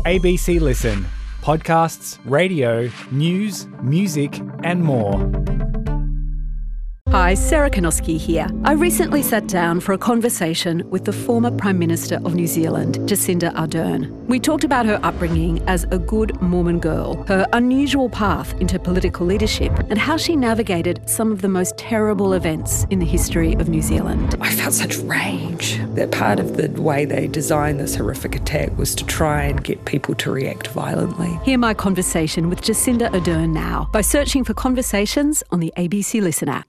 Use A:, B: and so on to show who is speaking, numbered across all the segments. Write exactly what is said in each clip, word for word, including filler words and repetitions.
A: A B C Listen. Podcasts, radio, news, music and more.
B: Hi, Sarah Kanoski here. I recently sat down for a conversation with the former Prime Minister of New Zealand, Jacinda Ardern. We talked about her upbringing as a good Mormon girl, her unusual path into political leadership, and how she navigated some of the most terrible events in the history of New Zealand.
C: I felt such rage that part of the way they designed this horrific attack was to try and get people to react violently.
B: Hear my conversation with Jacinda Ardern now by searching for Conversations on the A B C Listen app.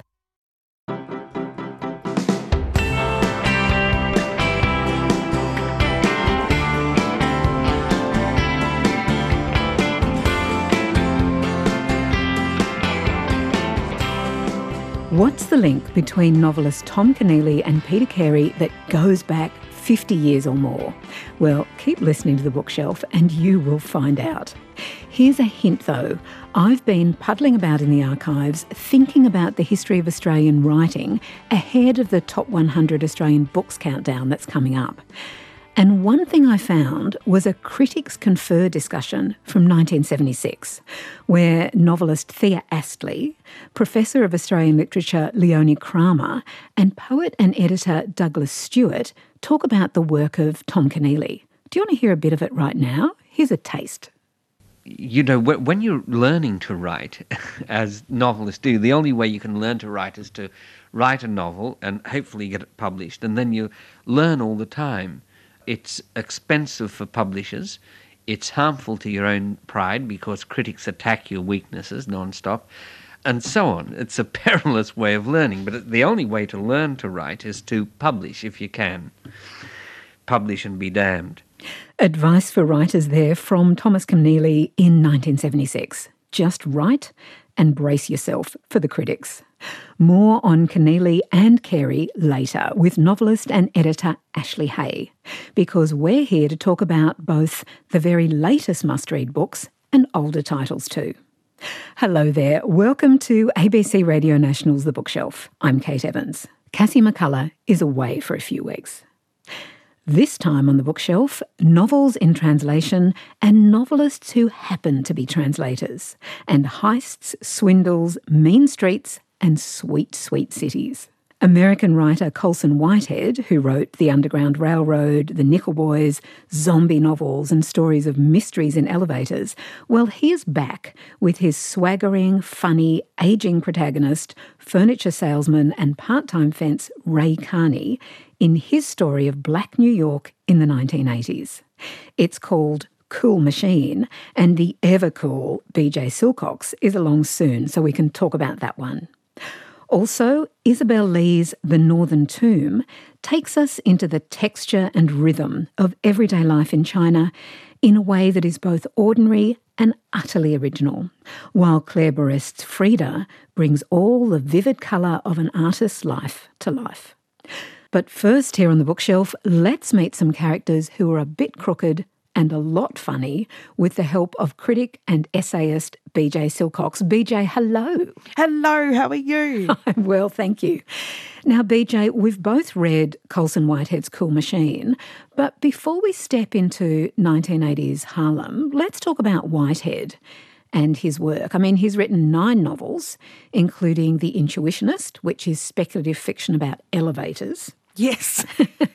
B: What's the link between novelist Tom Keneally and Peter Carey that goes back fifty years or more? Well, keep listening to The Bookshelf and you will find out. Here's a hint though. I've been puddling about in the archives thinking about the history of Australian writing ahead of the top one hundred Australian books countdown that's coming up. And one thing I found was a Critics Confer discussion from nineteen seventy-six, where novelist Thea Astley, Professor of Australian Literature Leonie Kramer, and poet and editor Douglas Stewart talk about the work of Tom Keneally. Do you want to hear a bit of it right now? Here's a taste.
D: You know, when you're learning to write, as novelists do, the only way you can learn to write is to write a novel and hopefully get it published, and then you learn all the time. It's expensive for publishers. It's harmful to your own pride because critics attack your weaknesses non-stop, and so on. It's a perilous way of learning, but the only way to learn to write is to publish if you can. Publish and be damned.
B: Advice for writers there from Thomas Keneally in nineteen seventy-six. Just write and brace yourself for the critics. More on Keneally and Carey later with novelist and editor Ashley Hay, because we're here to talk about both the very latest must-read books and older titles too. Hello there. Welcome to A B C Radio National's The Bookshelf. I'm Kate Evans. Cassie McCullough is away for a few weeks. This time on The Bookshelf, novels in translation and novelists who happen to be translators, and heists, swindles, mean streets and sweet, sweet cities. American writer Colson Whitehead, who wrote The Underground Railroad, The Nickel Boys, zombie novels and stories of mysteries in elevators, well, he's back with his swaggering, funny, ageing protagonist, furniture salesman and part-time fence Ray Carney, in his story of Black New York in the nineteen eighties. It's called Cool Machine, and the ever-cool B J Silcox is along soon, so we can talk about that one. Also, Isabel Lee's The Northern Tomb takes us into the texture and rhythm of everyday life in China in a way that is both ordinary and utterly original, while Claire Borest's Frida brings all the vivid colour of an artist's life to life. But first, here on The Bookshelf, let's meet some characters who are a bit crooked and a lot funny with the help of critic and essayist B J Silcox. B J, hello.
E: Hello, how are you?
B: I'm well, thank you. Now, B J, we've both read Colson Whitehead's Cool Machine, but before we step into nineteen eighties Harlem, let's talk about Whitehead and his work. I mean, he's written nine novels, including The Intuitionist, which is speculative fiction about elevators.
E: Yes.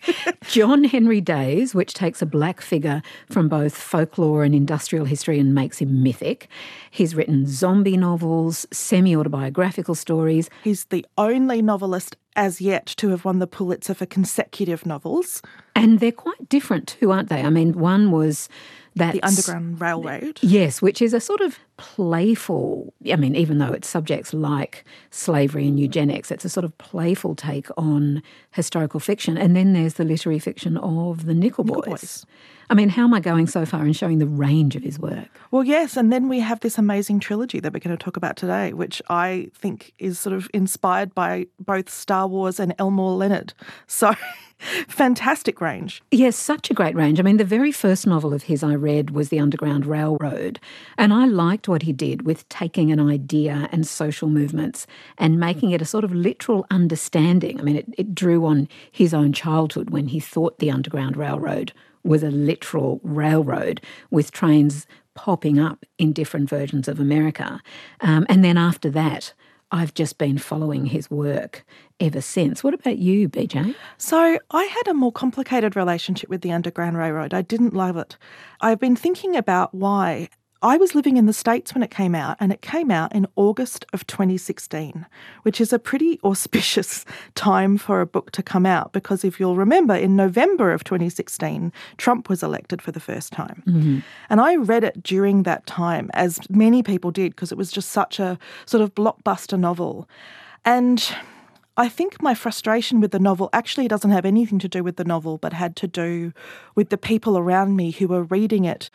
B: John Henry Days, which takes a black figure from both folklore and industrial history and makes him mythic. He's written zombie novels, semi-autobiographical stories.
E: He's the only novelist as yet to have won the Pulitzer for consecutive novels.
B: And they're quite different too, aren't they? I mean, one was that
E: The Underground Railroad.
B: Yes, which is a sort of playful, I mean, even though it's subjects like slavery and eugenics, it's a sort of playful take on historical fiction. And then there's the literary fiction of the Nickel Boys.
E: Nickel Boys.
B: I mean, how am I going so far in showing the range of his work?
E: Well, yes, and then we have this amazing trilogy that we're going to talk about today, which I think is sort of inspired by both Star Wars and Elmore Leonard. So, fantastic range.
B: Yes, such a great range. I mean, the very first novel of his I read was The Underground Railroad, and I liked what he did with taking an idea and social movements and making it a sort of literal understanding. I mean, it, it drew on his own childhood when he thought the Underground Railroad was a literal railroad with trains popping up in different versions of America. Um, and then after that, I've just been following his work ever since. What about you, B J?
E: So I had a more complicated relationship with the Underground Railroad. I didn't love it. I've been thinking about why. I was living in the States when it came out, and it came out in August of twenty sixteen, which is a pretty auspicious time for a book to come out because if you'll remember, in November of twenty sixteen, Trump was elected for the first time. Mm-hmm. And I read it during that time, as many people did, because it was just such a sort of blockbuster novel. And I think my frustration with the novel actually doesn't have anything to do with the novel, but had to do with the people around me who were reading it,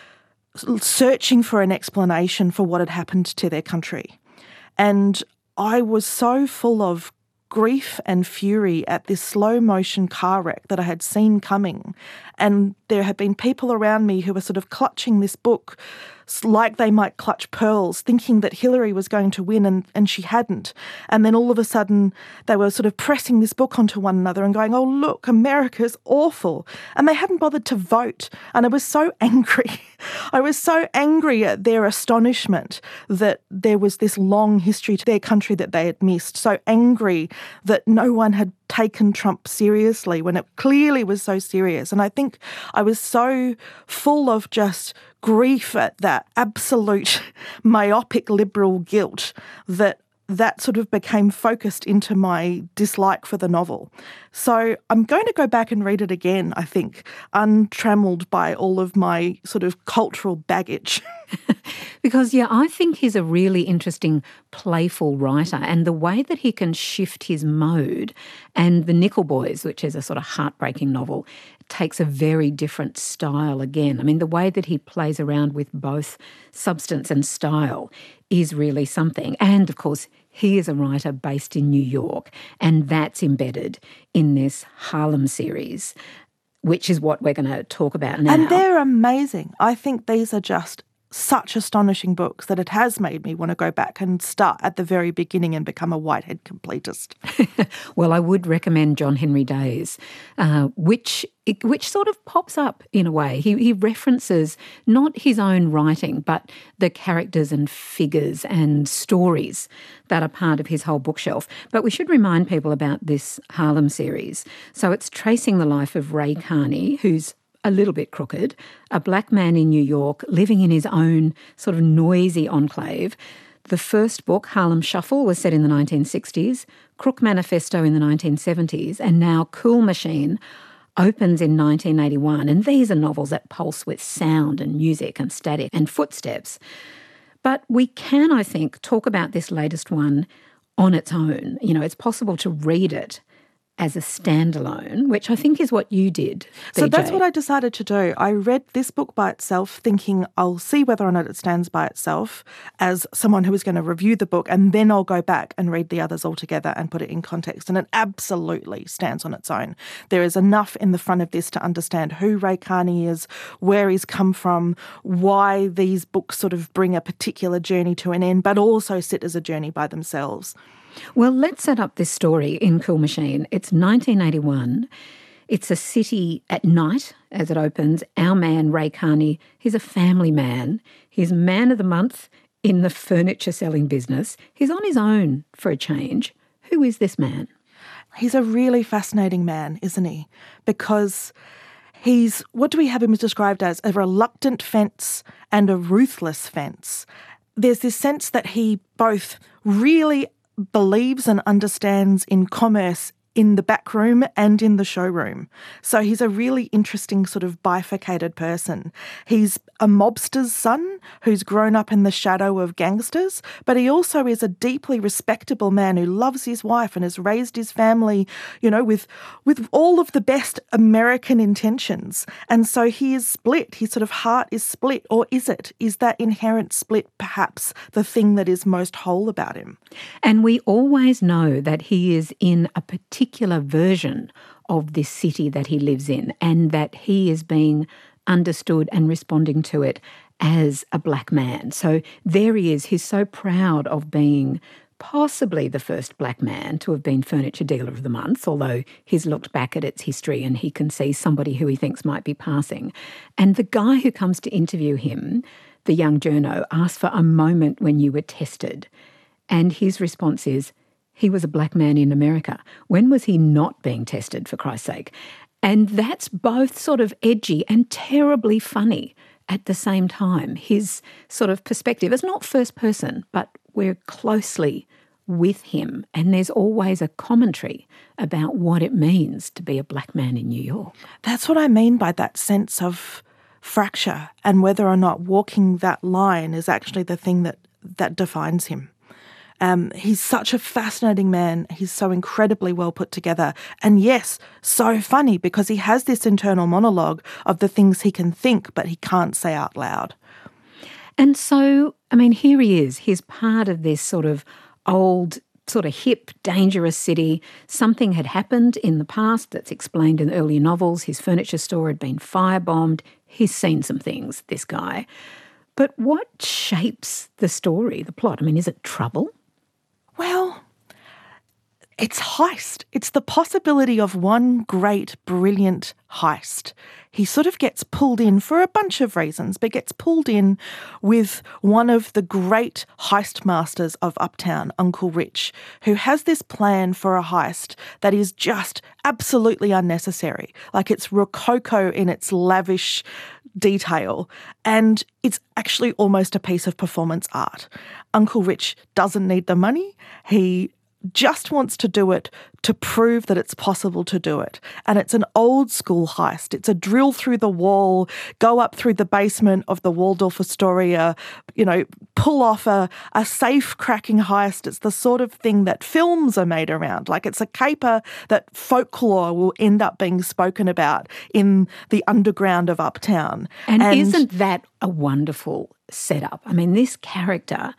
E: searching for an explanation for what had happened to their country. And I was so full of grief and fury at this slow-motion car wreck that I had seen coming. And there had been people around me who were sort of clutching this book like they might clutch pearls, thinking that Hillary was going to win and, and she hadn't. And then all of a sudden they were sort of pressing this book onto one another and going, oh, look, America's awful. And they hadn't bothered to vote. And I was so angry. I was so angry at their astonishment that there was this long history to their country that they had missed. So angry that no one had taken Trump seriously when it clearly was so serious. And I think I was so full of just grief at that absolute myopic liberal guilt that that sort of became focused into my dislike for the novel. So I'm going to go back and read it again, I think, untrammeled by all of my sort of cultural baggage.
B: Because, yeah, I think he's a really interesting, playful writer, and the way that he can shift his mode, and The Nickel Boys, which is a sort of heartbreaking novel, takes a very different style again. I mean, the way that he plays around with both substance and style is really something. And, of course, he is a writer based in New York, and that's embedded in this Harlem series, which is what we're going to talk about now.
E: And they're amazing. I think these are just such astonishing books that it has made me want to go back and start at the very beginning and become a Whitehead completist.
B: Well, I would recommend John Henry Days, uh, which which sort of pops up in a way. He, he references not his own writing, but the characters and figures and stories that are part of his whole bookshelf. But we should remind people about this Harlem series. So it's tracing the life of Ray Carney, who's a little bit crooked, a black man in New York living in his own sort of noisy enclave. The first book, Harlem Shuffle, was set in the nineteen sixties, Crook Manifesto in the nineteen seventies, and now Cool Machine opens in nineteen eighty-one. And these are novels that pulse with sound and music and static and footsteps. But we can, I think, talk about this latest one on its own. You know, it's possible to read it as a standalone, which I think is what you did, B J.
E: So that's what I decided to do. I read this book by itself, thinking I'll see whether or not it stands by itself as someone who is going to review the book, and then I'll go back and read the others all together and put it in context. And it absolutely stands on its own. There is enough in the front of this to understand who Ray Carney is, where he's come from, why these books sort of bring a particular journey to an end, but also sit as a journey by themselves.
B: Well, let's set up this story in Cool Machine. It's nineteen eighty-one. It's a city at night as it opens. Our man, Ray Carney, he's a family man. He's man of the month in the furniture selling business. He's on his own for a change. Who is this man?
E: He's a really fascinating man, isn't he? Because he's, what do we have him described as? A reluctant fence and a ruthless fence. There's this sense that he both really believes and understands in commerce in the back room and in the showroom. So he's a really interesting sort of bifurcated person. He's a mobster's son who's grown up in the shadow of gangsters, but he also is a deeply respectable man who loves his wife and has raised his family, you know, with with all of the best American intentions. And so he is split. His sort of heart is split. Or is it? Is that inherent split perhaps the thing that is most whole about him?
B: And we always know that he is in a particular version of this city that he lives in, and that he is being understood and responding to it as a black man. So there he is. He's so proud of being possibly the first black man to have been Furniture Dealer of the Month, although he's looked back at its history and he can see somebody who he thinks might be passing. And the guy who comes to interview him, the young journo, asks for a moment when you were tested. And his response is, he was a black man in America. When was he not being tested, for Christ's sake? And that's both sort of edgy and terribly funny at the same time. His sort of perspective is not first person, but we're closely with him. And there's always a commentary about what it means to be a black man in New York.
E: That's what I mean by that sense of fracture and whether or not walking that line is actually the thing that, that defines him. Um, he's such a fascinating man. He's so incredibly well put together. And yes, so funny because he has this internal monologue of the things he can think but he can't say out loud.
B: And so, I mean, here he is. He's part of this sort of old, sort of hip, dangerous city. Something had happened in the past that's explained in earlier novels. His furniture store had been firebombed. He's seen some things, this guy. But what shapes the story, the plot? I mean, is it trouble?
E: Well, it's heist. It's the possibility of one great, brilliant heist. He sort of gets pulled in for a bunch of reasons, but gets pulled in with one of the great heist masters of Uptown, Uncle Rich, who has this plan for a heist that is just absolutely unnecessary. Like it's rococo in its lavish detail, and it's actually almost a piece of performance art. Uncle Rich doesn't need the money. He just wants to do it to prove that it's possible to do it. And it's an old school heist. It's a drill through the wall, go up through the basement of the Waldorf Astoria, you know, pull off a, a safe cracking heist. It's the sort of thing that films are made around. Like it's a caper that folklore will end up being spoken about in the underground of Uptown.
B: And, and isn't that a wonderful setup? I mean, this character,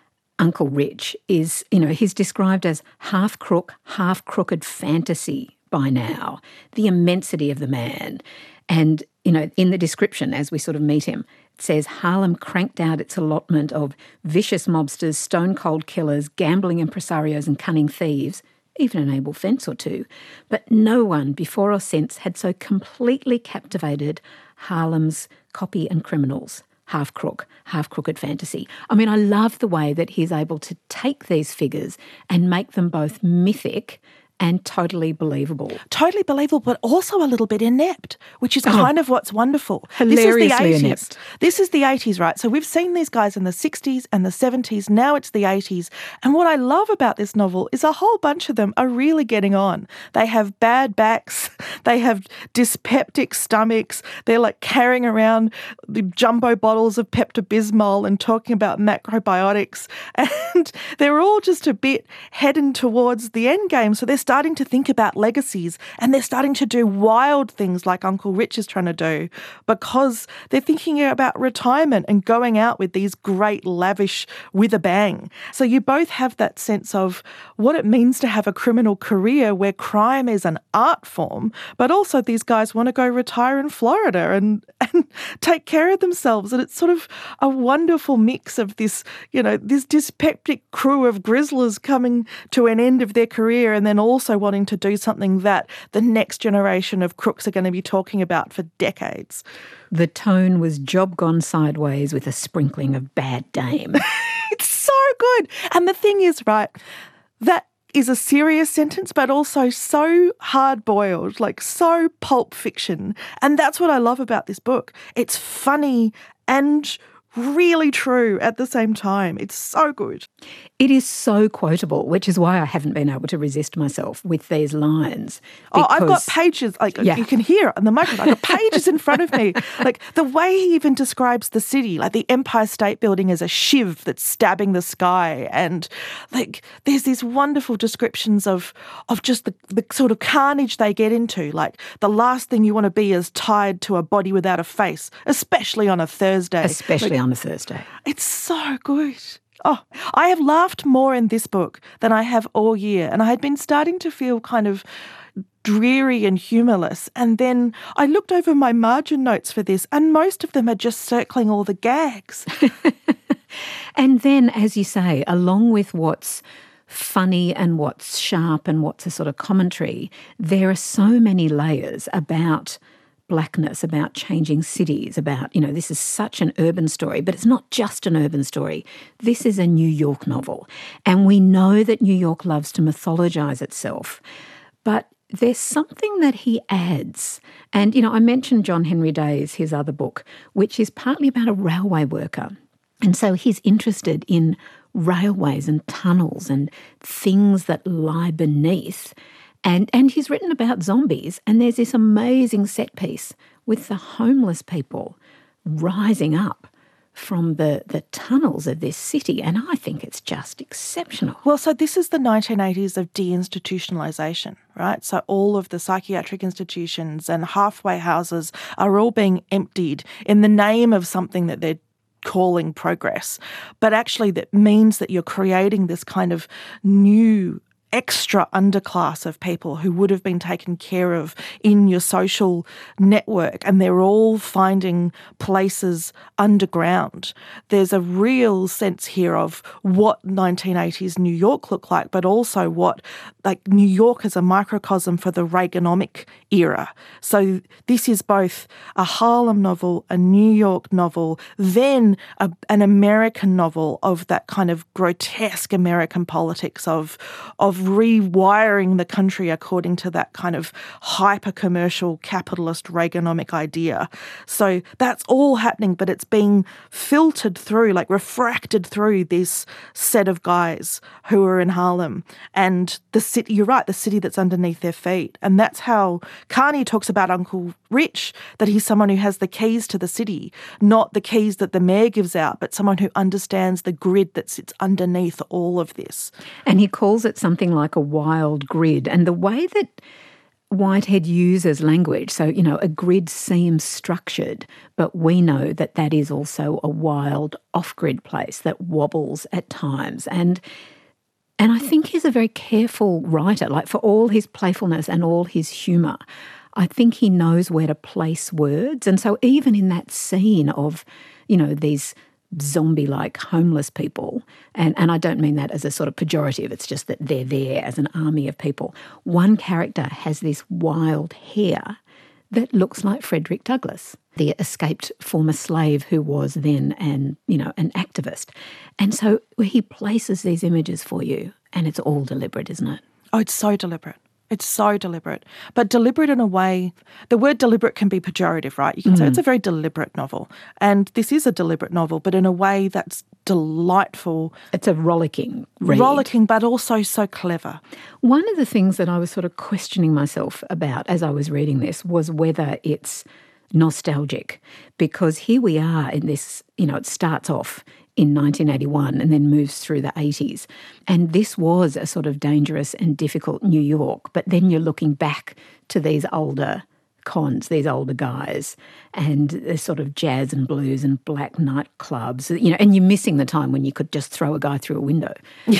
B: Uncle Rich, is, you know, he's described as half crook, half crooked fantasy by now. The immensity of the man. And, you know, in the description, as we sort of meet him, it says Harlem cranked out its allotment of vicious mobsters, stone-cold killers, gambling impresarios and cunning thieves, even an able fence or two. But no one before or since had so completely captivated Harlem's copy and criminals. Half crook, half crooked fantasy. I mean, I love the way that he's able to take these figures and make them both mythic and totally believable.
E: Totally believable, but also a little bit inept, which is
B: Oh.
E: kind of what's wonderful.
B: Hilariously
E: this is the eighties.
B: inept.
E: This is the eighties, right? So we've seen these guys in the sixties and the seventies. Now it's the eighties. And what I love about this novel is a whole bunch of them are really getting on. They have bad backs. They have dyspeptic stomachs. They're like carrying around the jumbo bottles of Pepto-Bismol and talking about macrobiotics. And they're all just a bit heading towards the end game. So they're starting to think about legacies and they're starting to do wild things like Uncle Rich is trying to do because they're thinking about retirement and going out with these great lavish with a bang. So you both have that sense of what it means to have a criminal career where crime is an art form, but also these guys want to go retire in Florida and, and take care of themselves. And it's sort of a wonderful mix of this, you know, this dyspeptic crew of grizzlers coming to an end of their career and then also wanting to do something that the next generation of crooks are going to be talking about for decades.
B: The tone was job gone sideways with a sprinkling of bad dame.
E: It's so good. And the thing is, right, that is a serious sentence, but also so hard-boiled, like so pulp fiction. And that's what I love about this book. It's funny and really true at the same time. It's so good.
B: It is so quotable, which is why I haven't been able to resist myself with these lines.
E: Oh, I've got
B: because-
E: pages, like
B: Yeah.
E: you can hear it on the microphone. I've got pages in front of me. Like the way he even describes the city, like the Empire State Building as a shiv that's stabbing the sky. And like there's these wonderful descriptions of of just the, the sort of carnage they get into. Like the last thing you want to be is tied to a body without a face, especially on a Thursday.
B: Especially
E: Like,
B: on a Thursday.
E: it's so good. Oh, I have laughed more in this book than I have all year. And I had been starting to feel kind of dreary and humourless. And then I looked over my margin notes for this and most of them are just circling all the gags.
B: And then, as you say, along with what's funny and what's sharp and what's a sort of commentary, there are so many layers about blackness, about changing cities, about, you know, this is such an urban story, but it's not just an urban story. This is a New York novel. And we know that New York loves to mythologise itself. But there's something that he adds. And, you know, I mentioned John Henry Days, his other book, which is partly about a railway worker. And so he's interested in railways and tunnels and things that lie beneath. And and he's written about zombies, and there's this amazing set piece with the homeless people rising up from the, the tunnels of this city, and I think it's just exceptional.
E: Well, so this is the nineteen eighties of deinstitutionalisation, right? So all of the psychiatric institutions and halfway houses are all being emptied in the name of something that they're calling progress, but actually that means that you're creating this kind of new extra underclass of people who would have been taken care of in your social network, and they're all finding places underground. There's a real sense here of what nineteen eighties New York looked like, but also what, like, New York is a microcosm for the Reaganomic era. So this is both a Harlem novel, a New York novel, then a, an American novel of that kind of grotesque American politics of of rewiring the country according to that kind of hyper-commercial capitalist Reaganomic idea. So that's all happening, but it's being filtered through, like refracted through this set of guys who are in Harlem and the city, you're right, the city that's underneath their feet. And that's how Carney talks about Uncle Rich, that he's someone who has the keys to the city, not the keys that the mayor gives out, but someone who understands the grid that sits underneath all of this.
B: And he calls it something like a wild grid. And the way that Whitehead uses language, so, you know, a grid seems structured, but we know that that is also a wild off-grid place that wobbles at times. And and I think he's a very careful writer, like for all his playfulness and all his humour. I think he knows where to place words. And so even in that scene of, you know, these zombie-like homeless people, and, and I don't mean that as a sort of pejorative, it's just that they're there as an army of people. One character has this wild hair that looks like Frederick Douglass, the escaped former slave who was then an, you know, an activist. And so he places these images for you, and it's all deliberate, isn't it?
E: Oh, it's so deliberate. It's so deliberate, but deliberate in a way, the word deliberate can be pejorative, right? You can mm. say it's a very deliberate novel, and this is a deliberate novel, but in a way that's delightful.
B: It's a rollicking read.
E: Rollicking, but also so clever.
B: One of the things that I was sort of questioning myself about as I was reading this was whether it's nostalgic, because here we are in this, you know, it starts off in nineteen eighty-one and then moves through the eighties. And this was a sort of dangerous and difficult New York, but then you're looking back to these older cons, these older guys, and the sort of jazz and blues and black nightclubs, you know, and you're missing the time when you could just throw a guy through a window.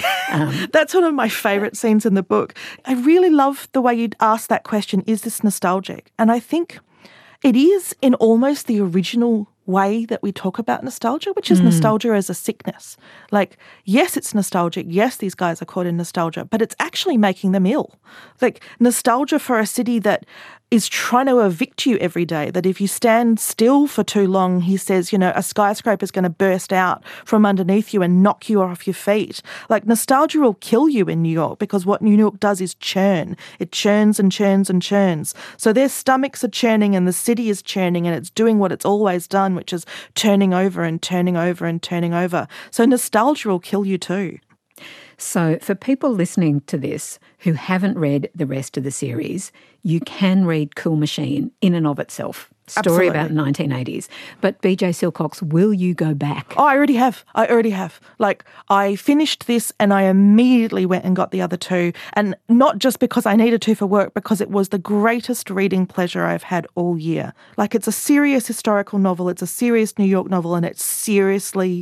E: Um, That's one of my favourite scenes in the book. I really love the way you'd ask that question, is this nostalgic? And I think it is in almost the original way that we talk about nostalgia, which is mm. nostalgia as a sickness. Like, yes, it's nostalgic. Yes, these guys are caught in nostalgia, but it's actually making them ill. Like, nostalgia for a city that is trying to evict you every day, that if you stand still for too long, he says, you know, a skyscraper is going to burst out from underneath you and knock you off your feet. Like, nostalgia will kill you in New York, because what New York does is churn. It churns and churns and churns. So their stomachs are churning and the city is churning, and it's doing what it's always done, which is turning over and turning over and turning over. So nostalgia will kill you too.
B: So for people listening to this who haven't read the rest of the series, you can read Cool Machine in and of itself. Story
E: Absolutely.
B: About nineteen eighties. But B J Silcox, will you go back?
E: Oh, I already have. I already have. Like, I finished this and I immediately went and got the other two. And not just because I needed to for work, because it was the greatest reading pleasure I've had all year. Like, it's a serious historical novel. It's a serious New York novel, and it's seriously,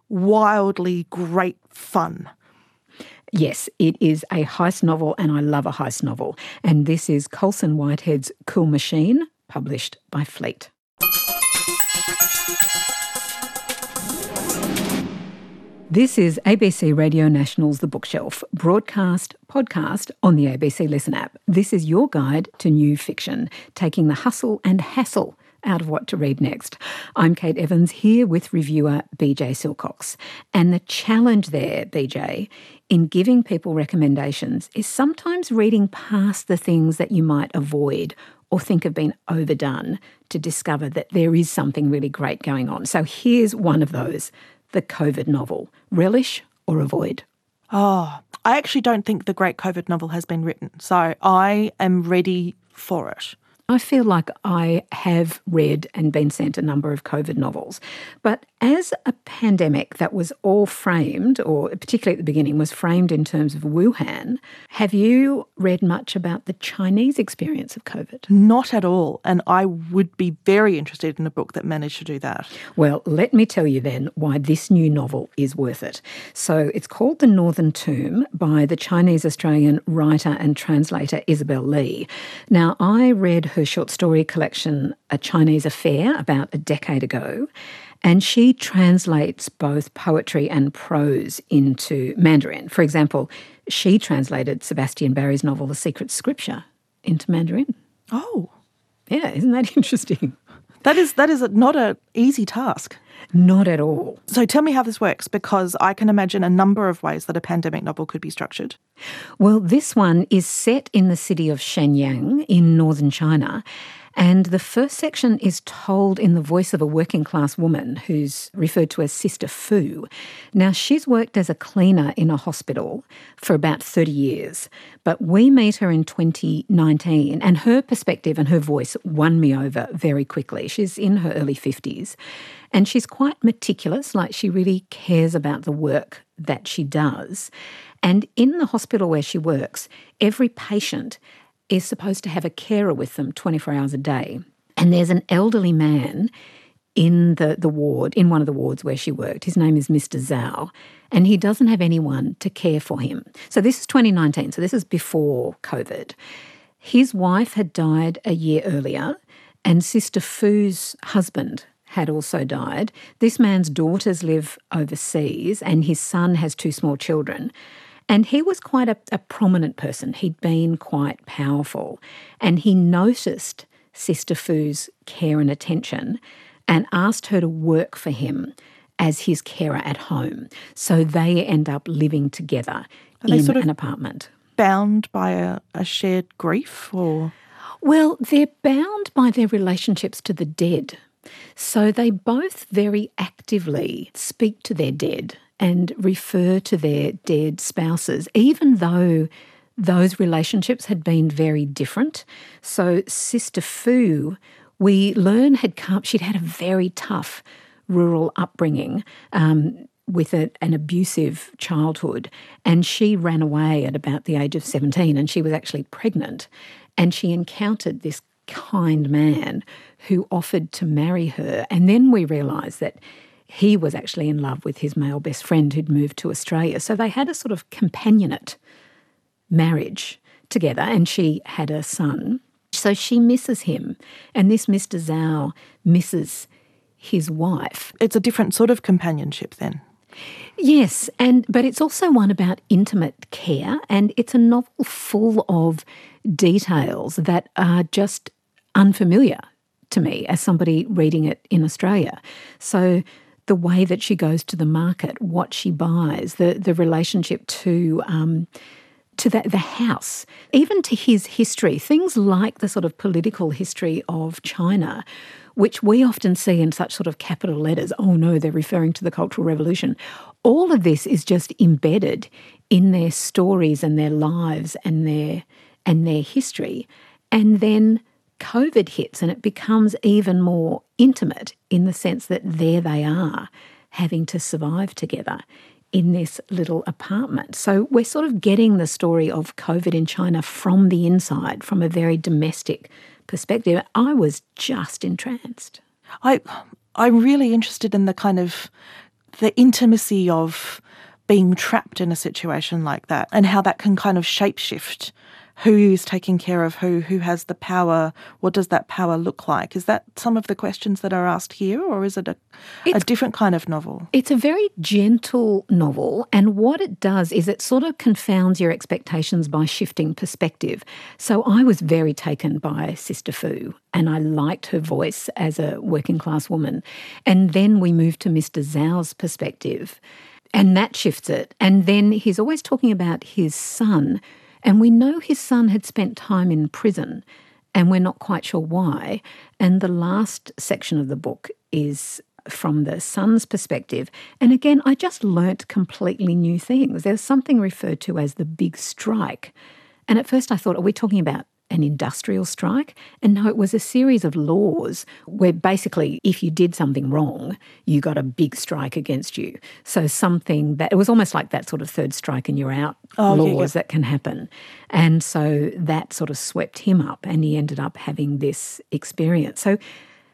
E: wildly great fun.
B: Yes, it is a heist novel, and I love a heist novel. And this is Colson Whitehead's Cool Machine, published by Fleet. This is A B C Radio National's The Bookshelf, broadcast, podcast on the A B C Listen app. This is your guide to new fiction, taking the hustle and hassle out of what to read next. I'm Kate Evans, here with reviewer B J Silcox. And the challenge there, B J, in giving people recommendations is sometimes reading past the things that you might avoid or think have been overdone to discover that there is something really great going on. So here's one of those. The COVID novel. Relish or avoid?
E: Oh, I actually don't think the great COVID novel has been written, so I am ready for it.
B: I feel like I have read and been sent a number of COVID novels, but as a pandemic that was all framed, or particularly at the beginning, was framed in terms of Wuhan, have you read much about the Chinese experience of COVID?
E: Not at all, and I would be very interested in a book that managed to do that.
B: Well, let me tell you then why this new novel is worth it. So it's called The Northern Tomb by the Chinese-Australian writer and translator Isabel Lee. Now, I read her short story collection, A Chinese Affair, about a decade ago, and she translates both poetry and prose into Mandarin. For example, she translated Sebastian Barry's novel The Secret Scripture into Mandarin.
E: Oh.
B: Yeah, isn't that interesting?
E: That is that is not an easy task.
B: Not at all.
E: So tell me how this works, because I can imagine a number of ways that a pandemic novel could be structured.
B: Well, this one is set in the city of Shenyang in northern China, and the first section is told in the voice of a working-class woman who's referred to as Sister Fu. Now, she's worked as a cleaner in a hospital for about thirty years, but we meet her in twenty nineteen, and her perspective and her voice won me over very quickly. She's in her early fifties, and she's quite meticulous, like she really cares about the work that she does. And in the hospital where she works, every patient is supposed to have a carer with them twenty-four hours a day. And there's an elderly man in the, the ward, in one of the wards where she worked. His name is Mister Zhao, and he doesn't have anyone to care for him. So this is twenty nineteen, so this is before COVID. His wife had died a year earlier, and Sister Fu's husband had also died. This man's daughters live overseas, and his son has two small children. And he was quite a, a prominent person. He'd been quite powerful. And he noticed Sister Fu's care and attention and asked her to work for him as his carer at home. So they end up living together
E: Are
B: in
E: sort of
B: an apartment.
E: Bound by a, a shared grief, or?
B: Well, they're bound by their relationships to the dead. So they both very actively speak to their dead and refer to their dead spouses, even though those relationships had been very different. So Sister Fu, we learn, had come, she'd had a very tough rural upbringing um, with a, an abusive childhood, and she ran away at about the age of seventeen, and she was actually pregnant, and she encountered this kind man who offered to marry her. And then we realised that he was actually in love with his male best friend who'd moved to Australia. So they had a sort of companionate marriage together, and she had a son. So she misses him, and this Mister Zhao misses his wife.
E: It's a different sort of companionship then.
B: Yes, and but it's also one about intimate care, and it's a novel full of details that are just unfamiliar to me as somebody reading it in Australia. So the way that she goes to the market, what she buys, the the relationship to um, to the, the house, even to his history, things like the sort of political history of China, which we often see in such sort of capital letters. Oh no, they're referring to the Cultural Revolution. All of this is just embedded in their stories and their lives and their and their history. And then COVID hits and it becomes even more intimate in the sense that there they are having to survive together in this little apartment. So we're sort of getting the story of COVID in China from the inside, from a very domestic perspective. I was just entranced.
E: I, I'm really interested in the kind of the intimacy of being trapped in a situation like that and how that can kind of shapeshift who's taking care of who, who has the power, what does that power look like? Is that some of the questions that are asked here, or is it a, a different kind of novel?
B: It's a very gentle novel, and what it does is it sort of confounds your expectations by shifting perspective. So I was very taken by Sister Fu, and I liked her voice as a working class woman. And then we moved to Mister Zhao's perspective, and that shifts it. And then he's always talking about his son, and we know his son had spent time in prison, and we're not quite sure why. And the last section of the book is from the son's perspective. And again, I just learnt completely new things. There's something referred to as the big strike. And at first I thought, are we talking about an industrial strike? And no, it was a series of laws where basically if you did something wrong, you got a big strike against you. So something that, it was almost like that sort of third strike and you're out
E: oh,
B: laws
E: yeah, yeah.
B: that can happen. And so that sort of swept him up, and he ended up having this experience. So,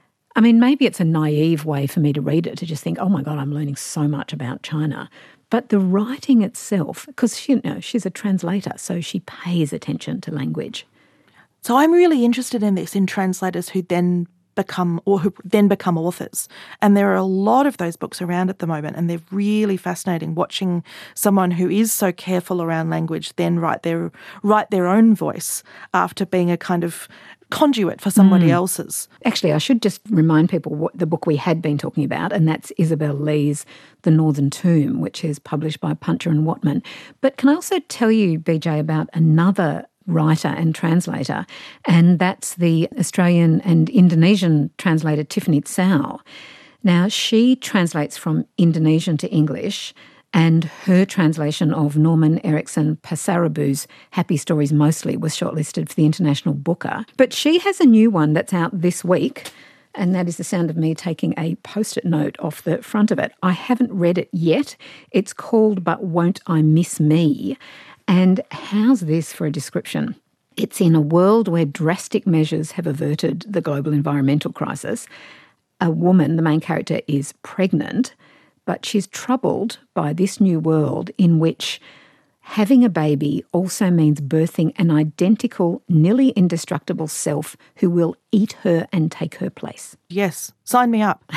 B: I mean, maybe it's a naive way for me to read it, to just think, oh my God, I'm learning so much about China. But the writing itself, because you know, she's a translator, so she pays attention to language.
E: So I'm really interested in this, in translators who then become or who then become authors. And there are a lot of those books around at the moment, and they're really fascinating watching someone who is so careful around language then write their write their own voice after being a kind of conduit for somebody mm. else's.
B: Actually, I should just remind people what the book we had been talking about, and that's Isabel Lee's The Northern Tomb, which is published by Puncher and Watman. But can I also tell you, B J, about another writer and translator, and that's the Australian and Indonesian translator Tiffany Tsao. Now, she translates from Indonesian to English, and her translation of Norman Erickson Passarabu's Happy Stories Mostly was shortlisted for the International Booker. But she has a new one that's out this week, and that is the sound of me taking a post-it note off the front of it. I haven't read it yet. It's called But Won't I Miss Me? And how's this for a description? It's in a world where drastic measures have averted the global environmental crisis. A woman, the main character, is pregnant, but she's troubled by this new world in which having a baby also means birthing an identical, nearly indestructible self who will eat her and take her place.
E: Yes, sign me up.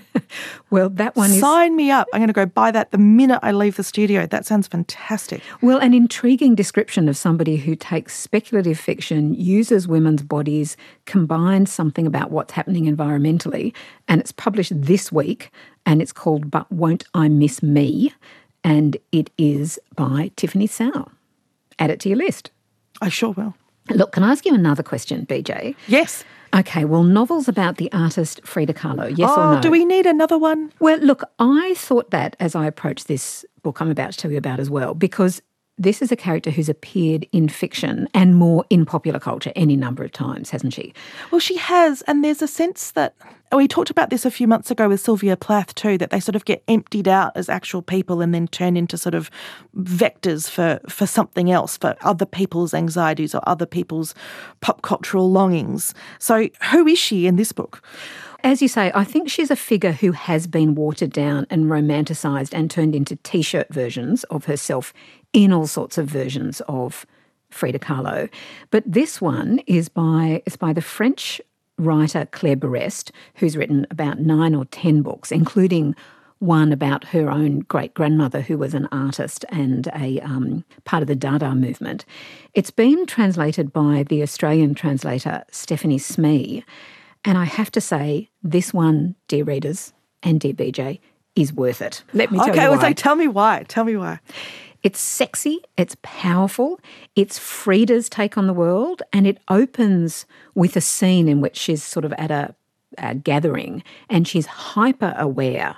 B: Well, that one is...
E: Sign me up. I'm going to go buy that the minute I leave the studio. That sounds fantastic.
B: Well, an intriguing description of somebody who takes speculative fiction, uses women's bodies, combines something about what's happening environmentally, and it's published this week, and it's called But Won't I Miss Me? And it is by Tiffany Tsao. Add it to your list.
E: I sure will.
B: Look, can I ask you another question, B J?
E: Yes.
B: Okay, well, novels about the artist Frida Kahlo, yes
E: oh,
B: or no?
E: Do we need another one?
B: Well, look, I thought that as I approached this book I'm about to tell you about as well, because this is a character who's appeared in fiction and more in popular culture any number of times, hasn't she?
E: Well, she has, and there's a sense that, we talked about this a few months ago with Sylvia Plath too, that they sort of get emptied out as actual people and then turn into sort of vectors for, for something else, for other people's anxieties or other people's pop cultural longings. So who is she in this book?
B: As you say, I think she's a figure who has been watered down and romanticised and turned into T-shirt versions of herself in all sorts of versions of Frida Kahlo. But this one is by, it's by the French writer Claire Berest, who's written about nine or ten books, including one about her own great-grandmother who was an artist and a um, part of the Dada movement. It's been translated by the Australian translator Stephanie Smee, and I have to say, this one, dear readers and dear B J, is worth it. Let me tell
E: okay,
B: you why.
E: Okay, well, tell me why. Tell me why.
B: It's sexy, it's powerful, it's Frida's take on the world, and it opens with a scene in which she's sort of at a, a gathering and she's hyper aware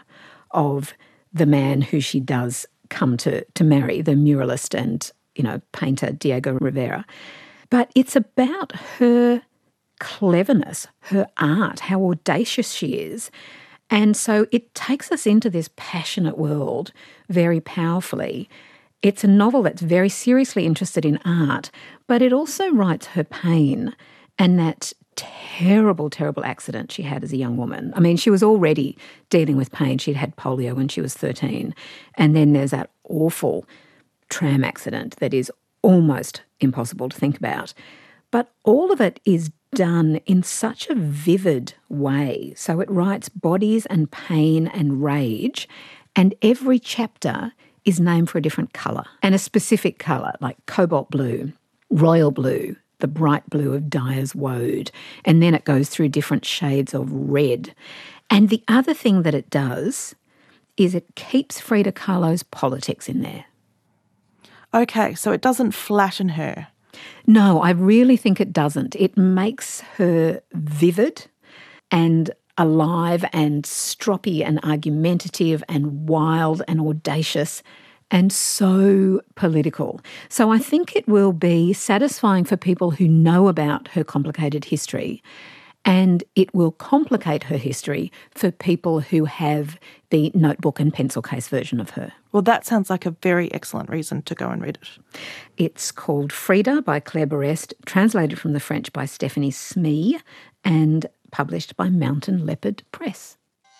B: of the man who she does come to, to marry, the muralist and, you know, painter Diego Rivera. But it's about her cleverness, her art, how audacious she is. And so it takes us into this passionate world very powerfully. It's a novel that's very seriously interested in art, but it also writes her pain and that terrible, terrible accident she had as a young woman. I mean, she was already dealing with pain. She'd had polio when she was thirteen. And then there's that awful tram accident that is almost impossible to think about. But all of it is done in such a vivid way. So it writes bodies and pain and rage, and every chapter is named for a different colour, and a specific colour, like cobalt blue, royal blue, the bright blue of Dyer's Woad, and then it goes through different shades of red. And the other thing that it does is it keeps Frida Kahlo's politics in there.
E: Okay, so it doesn't flatten her.
B: No, I really think it doesn't. It makes her vivid and alive and stroppy and argumentative and wild and audacious and so political. So I think it will be satisfying for people who know about her complicated history, and it will complicate her history for people who have the notebook and pencil case version of her.
E: Well, that sounds like a very excellent reason to go and read it.
B: It's called Frida by Claire Berest, translated from the French by Stephanie Smee, and published by Mountain Leopard Press.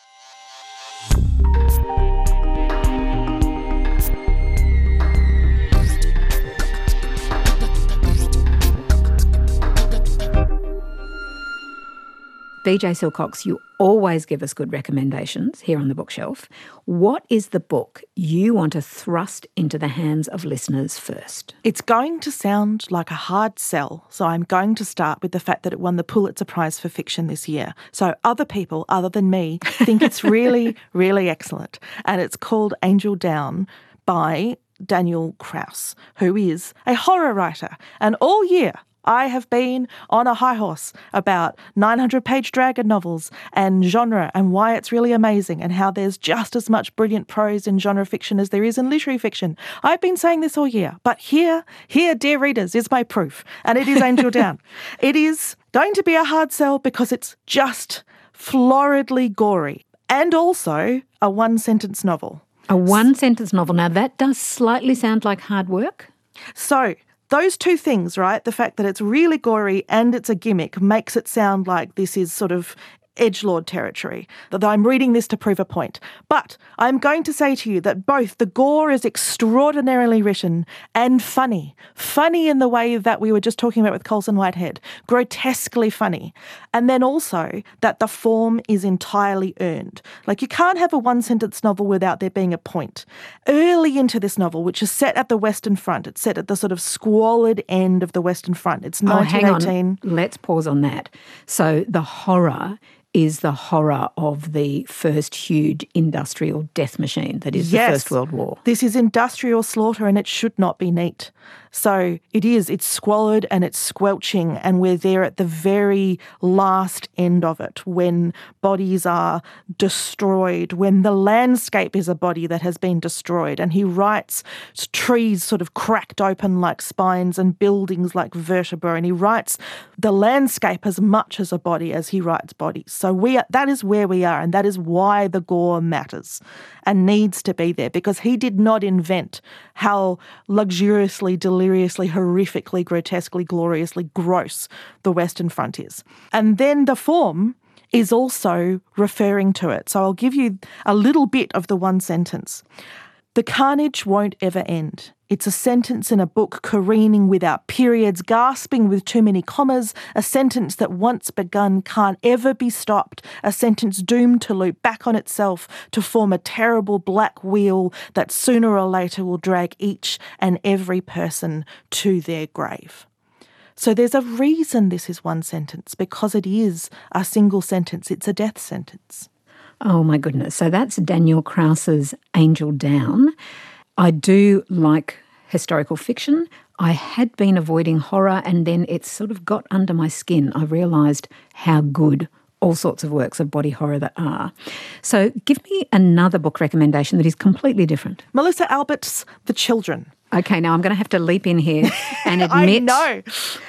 B: B J Silcox, you always give us good recommendations here on the bookshelf. What is the book you want to thrust into the hands of listeners first?
E: It's going to sound like a hard sell, so I'm going to start with the fact that it won the Pulitzer Prize for Fiction this year. So other people, other than me, think it's really, really excellent. And it's called Angel Down by Daniel Kraus, who is a horror writer. And all year I have been on a high horse about nine hundred page dragon novels and genre and why it's really amazing and how there's just as much brilliant prose in genre fiction as there is in literary fiction. I've been saying this all year, but here, here, dear readers, is my proof, and it is Angel Down. It is going to be a hard sell because it's just floridly gory and also a one-sentence novel.
B: A one-sentence novel. Now, that does slightly sound like hard work.
E: So those two things, right, the fact that it's really gory and it's a gimmick makes it sound like this is sort of edgelord territory, that I'm reading this to prove a point. But I'm going to say to you that both the gore is extraordinarily written and funny. Funny in the way that we were just talking about with Colson Whitehead. Grotesquely funny. And then also that the form is entirely earned. Like, you can't have a one-sentence novel without there being a point. Early into this novel, which is set at the Western Front, it's set at the sort of squalid end of the Western Front. It's nineteen eighteen.
B: Oh, hang on. Let's pause on that. So the horror is the horror of the first huge industrial death machine that is
E: yes.
B: the First World War.
E: This is industrial slaughter and it should not be neat. So it is, it's squalid and it's squelching, and we're there at the very last end of it when bodies are destroyed, when the landscape is a body that has been destroyed. And he writes trees sort of cracked open like spines and buildings like vertebrae, and he writes the landscape as much as a body as he writes bodies. So we are, that is where we are, and that is why the gore matters and needs to be there, because he did not invent how luxuriously, deliriously, horrifically, grotesquely, gloriously gross the Western Front is. And then the form is also referring to it. So I'll give you a little bit of the one sentence. The carnage won't ever end. It's a sentence in a book careening without periods, gasping with too many commas, a sentence that once begun can't ever be stopped, a sentence doomed to loop back on itself to form a terrible black wheel that sooner or later will drag each and every person to their grave. So there's a reason this is one sentence, because it is a single sentence. It's a death sentence.
B: Oh my goodness. So that's Daniel Kraus's Angel Down. I do like historical fiction. I had been avoiding horror, and then it sort of got under my skin. I realised how good all sorts of works of body horror that are. So give me another book recommendation that is completely different.
E: Melissa Albert's The Children.
B: Okay, now I'm going to have to leap in here and admit
E: I know.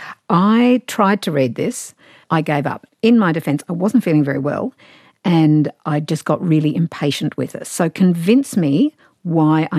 B: I tried to read this. I gave up. In my defence, I wasn't feeling very well, and I just got really impatient with it. So convince me why I need to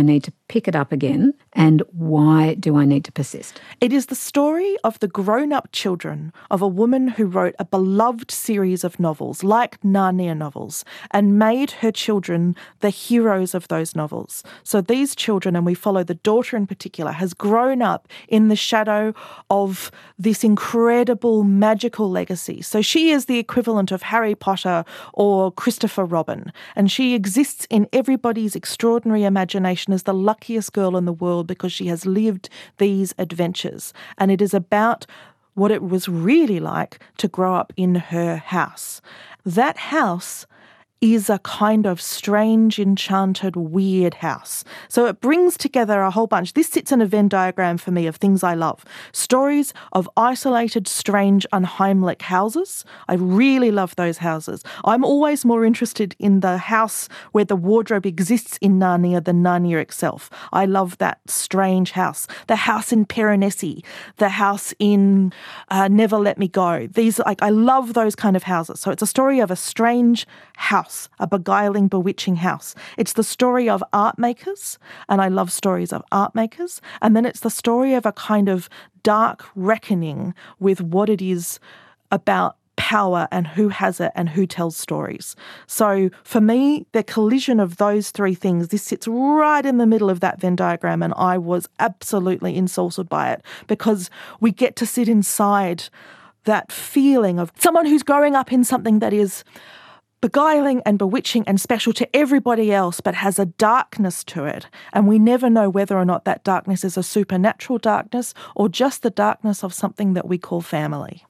B: pick it up again, and why do I need to persist?
E: It is the story of the grown-up children of a woman who wrote a beloved series of novels, like Narnia novels, and made her children the heroes of those novels. So these children, and we follow the daughter in particular, has grown up in the shadow of this incredible magical legacy. So she is the equivalent of Harry Potter or Christopher Robin, and she exists in everybody's extraordinary imagination as the luckiest girl in the world because she has lived these adventures. And it is about what it was really like to grow up in her house. That house is a kind of strange, enchanted, weird house. So it brings together a whole bunch. This sits in a Venn diagram for me of things I love. Stories of isolated, strange, unheimlich houses. I really love those houses. I'm always more interested in the house where the wardrobe exists in Narnia than Narnia itself. I love that strange house. The house in Piranesi, the house in uh, Never Let Me Go. These, like, I love those kind of houses. So it's a story of a strange house, a beguiling, bewitching house. It's the story of art makers, and I love stories of art makers. And then it's the story of a kind of dark reckoning with what it is about power and who has it and who tells stories. So for me, the collision of those three things, this sits right in the middle of that Venn diagram, and I was absolutely insulted by it because we get to sit inside that feeling of someone who's growing up in something that is beguiling and bewitching and special to everybody else, but has a darkness to it. And we never know whether or not that darkness is a supernatural darkness or just the darkness of something that we call family.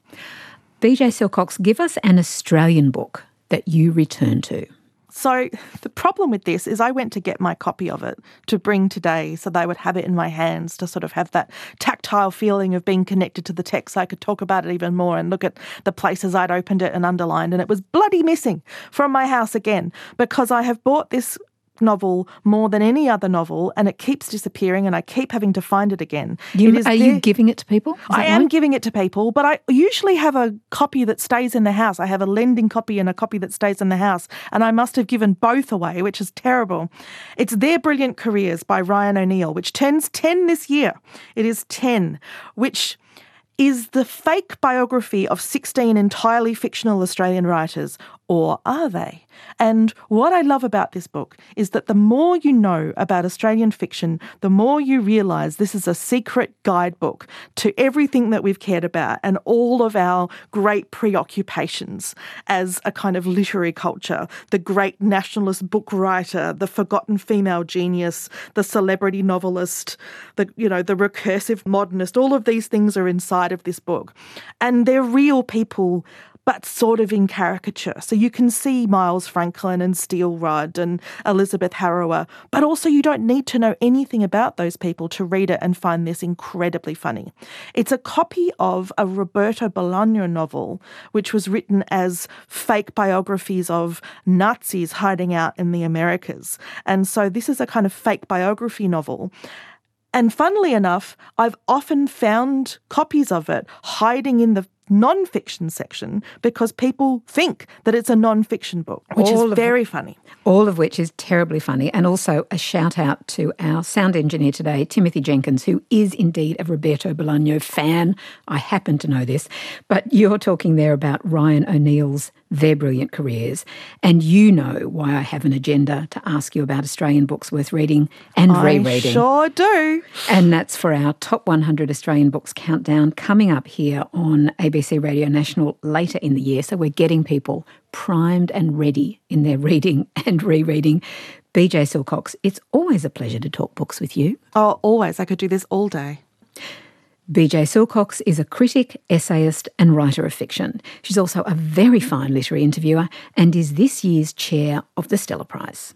B: B J Silcox, give us an Australian book that you return to.
E: So the problem with this is I went to get my copy of it to bring today so they would have it in my hands to sort of have that tactile feeling of being connected to the text so I could talk about it even more and look at the places I'd opened it and underlined. And it was bloody missing from my house again because I have bought this novel more than any other novel and it keeps disappearing and I keep having to find it again.
B: You,
E: it is
B: are
E: there.
B: you giving it to people? Is
E: I am right? giving it to people, but I usually have a copy that stays in the house. I have a lending copy and a copy that stays in the house, and I must have given both away, which is terrible. It's Their Brilliant Careers by Ryan O'Neill, which turns ten this year. It is ten, which is the fake biography of sixteen entirely fictional Australian writers, or are they? And what I love about this book is that the more you know about Australian fiction, the more you realise this is a secret guidebook to everything that we've cared about and all of our great preoccupations as a kind of literary culture. The great nationalist book writer, the forgotten female genius, the celebrity novelist, the, you know, the recursive modernist, all of these things are inside of this book. And they're real people, but sort of in caricature. So you can see Miles Franklin and Steele Rudd and Elizabeth Harrower, but also you don't need to know anything about those people to read it and find this incredibly funny. It's a copy of a Roberto Bolaño novel, which was written as fake biographies of Nazis hiding out in the Americas. And so this is a kind of fake biography novel. And funnily enough, I've often found copies of it hiding in the non-fiction section because people think that it's a non-fiction book, which all is very funny.
B: All of which is terribly funny. And also a shout out to our sound engineer today, Timothy Jenkins, who is indeed a Roberto Bolaño fan. I happen to know this. But you're talking there about Ryan O'Neill's Their Brilliant Careers. And you know why I have an agenda to ask you about Australian books worth reading and
E: I
B: rereading.
E: I sure do.
B: And that's for our top one hundred Australian books countdown coming up here on A B C Radio National later in the year. So we're getting people primed and ready in their reading and rereading. B J Silcox, it's always a pleasure to talk books with you.
E: Oh, always. I could do this all day.
B: B J Silcox is a critic, essayist and writer of fiction. She's also a very fine literary interviewer and is this year's chair of the Stella Prize.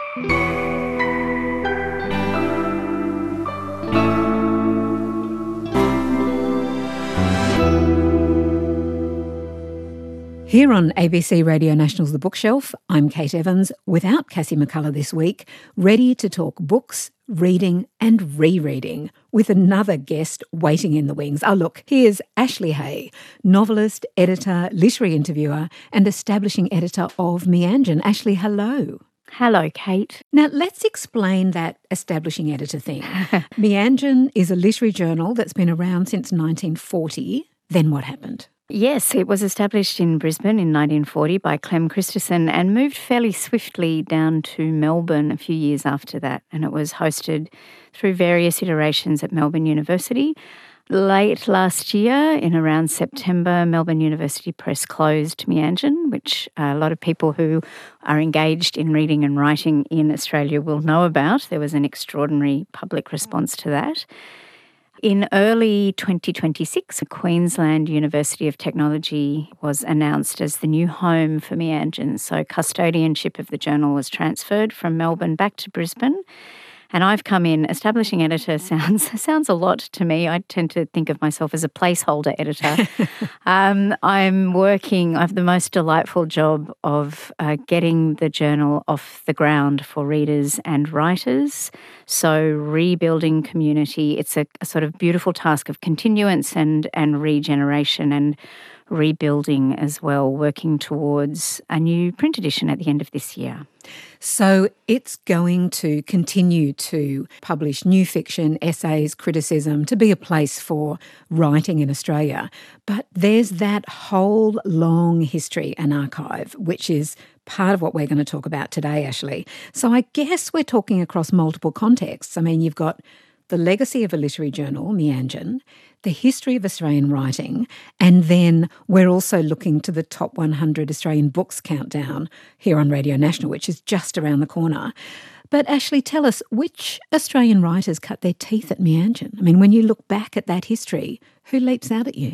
B: Here on A B C Radio National's The Bookshelf, I'm Kate Evans, without Cassie McCullough this week, ready to talk books, reading and rereading with another guest waiting in the wings. Oh, look, here's Ashley Hay, novelist, editor, literary interviewer and establishing editor of Meanjin. Ashley, hello.
F: Hello, Kate.
B: Now, let's explain that establishing editor thing. Meanjin is a literary journal that's been around since nineteen forty. Then what happened?
F: Yes, it was established in Brisbane in nineteen forty by Clem Christensen and moved fairly swiftly down to Melbourne a few years after that. And it was hosted through various iterations at Melbourne University. Late last year, in around September, Melbourne University Press closed Meanjin, which a lot of people who are engaged in reading and writing in Australia will know about. There was an extraordinary public response to that. In early twenty twenty-six, Queensland University of Technology was announced as the new home for Meanjin. So custodianship of the journal was transferred from Melbourne back to Brisbane. And I've come in, establishing editor sounds sounds a lot to me. I tend to think of myself as a placeholder editor. um, I'm working, I have the most delightful job of uh, getting the journal off the ground for readers and writers. So rebuilding community, it's a, a sort of beautiful task of continuance and, and regeneration and rebuilding as well, working towards a new print edition at the end of this year.
B: So it's going to continue to publish new fiction, essays, criticism, to be a place for writing in Australia. But there's that whole long history and archive, which is part of what we're going to talk about today, Ashley. So I guess we're talking across multiple contexts. I mean, you've got the legacy of a literary journal, Meanjin, the history of Australian writing, and then we're also looking to the top one hundred Australian books countdown here on Radio National, which is just around the corner. But Ashley, tell us, which Australian writers cut their teeth at Meanjin? I mean, when you look back at that history, who leaps out at you?